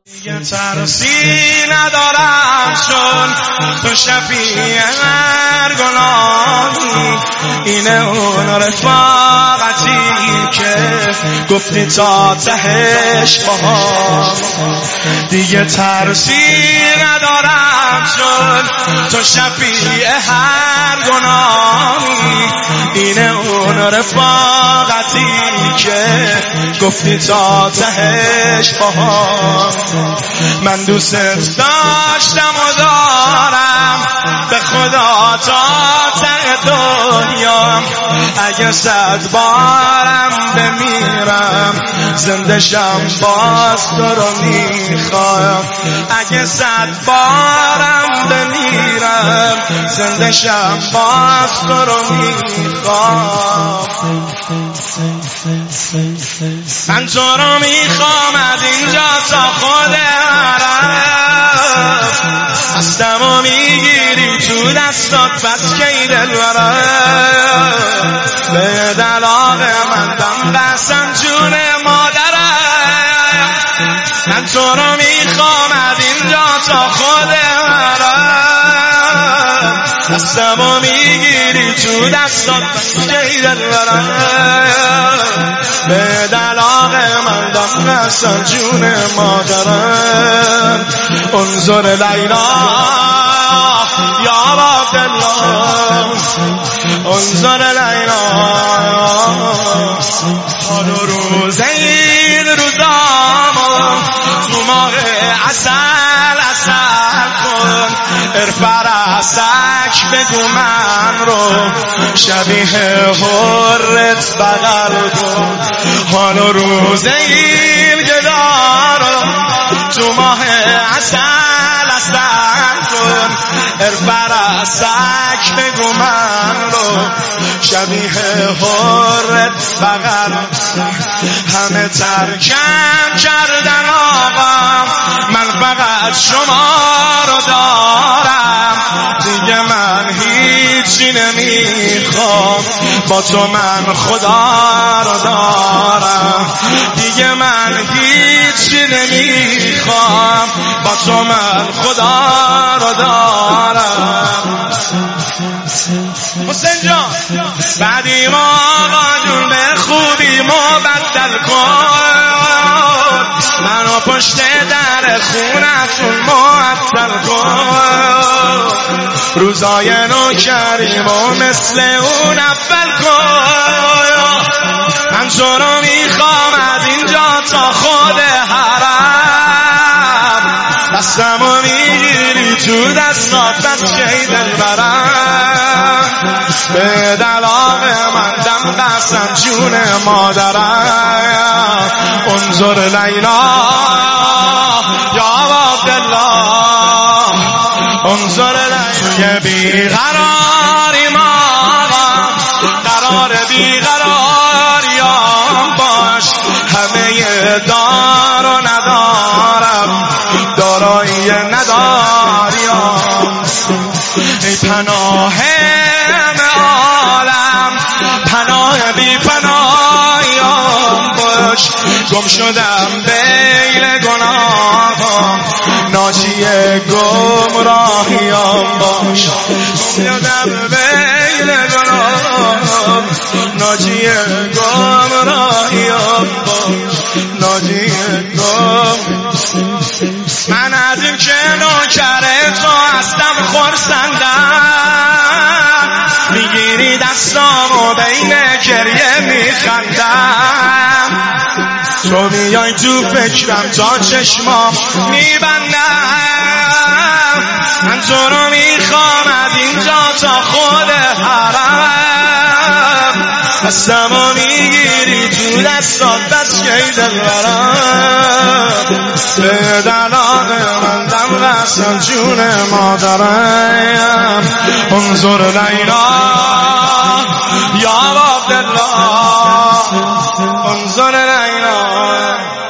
دیگه ترسی ندارم چون تو شفیع هر گناهی، اینه اون رفاقتی که گفتی تا تهش باها. دیگه ترسی ندارم چون تو شفیع هر گناهی، اینه اون رفاقتی که گفتی تا تهش باها. من دوست داشتم و دارم به خدا تا ته دنیا، اگه 100 بارم بمیرم زنده شم باز تو رو میخوام. اگه 100 بارم بمیرم زنده شم باز تو رو میخوام. من تو رو میخوام از اینجا تا خود حرم، هستم و میگیری تو دستات پس کی دلبرم. به دلاغ من دم قسم جون مادرم، من تو رو میخوام از اینجا تا خود حرم، هستم و میگیری تو دستات پس کی دلبرم. به دلاغ من دم قسم جون مادرم. انظر لیلا یا عبدالله، انظر لیلا حال و روز این روزامو تو ماه عسل عسل کن. ارفرستک بگو من رو شبیه حرت بغل کن. حال و روز این گدارو تو ماه عسل عسل کن. ارفرستک بگو من رو شبیه حرت بغل. همه ترکم کردن آقا، من فقط شما رو دارم. دیگه من هیچی نمیخوام، با تو من خدا رو دارم. دیگه من هیچی نمیخوام، با تو من خدا رو دارم. حسین جان بعدی ما آقا جون به خوبی مبدل کن، منو پشت در خونتون معطل کن. روزای نوکریم و مثل اون اول کن. من تو رو میخوام از اینجا تا خود حرم، دستم و میگیری تو دستات پس کی دلبرم. به دلاغ من دم قسم جون مادرم. انظر لیلا یا عبدالله، انظر لیلا. توی بیقراری ما قرار بیقراریام باش. همه دار و ندارم، دارایی نداریم. ای پناه عالم، پناه بی پناهیم باش. گم شدم بین گناهام، ناجی گمراهیم باش. گم شدم بین گناهام، ناجی گمراهیم باش. ناجی من از این که نوکر تو هستم خرسندم، میگیری دستامو بین گریه میخندم. تو میای تو فکرم تا چشمام میبندم. من تو رو میخوام از اینجا تا خود حرم، هستم و میگیری تو دستات بس کی دلبرم. به دلاغ من دم قسم جون مادرم. انظر لیلا یا عبدالله، انظر لیلا.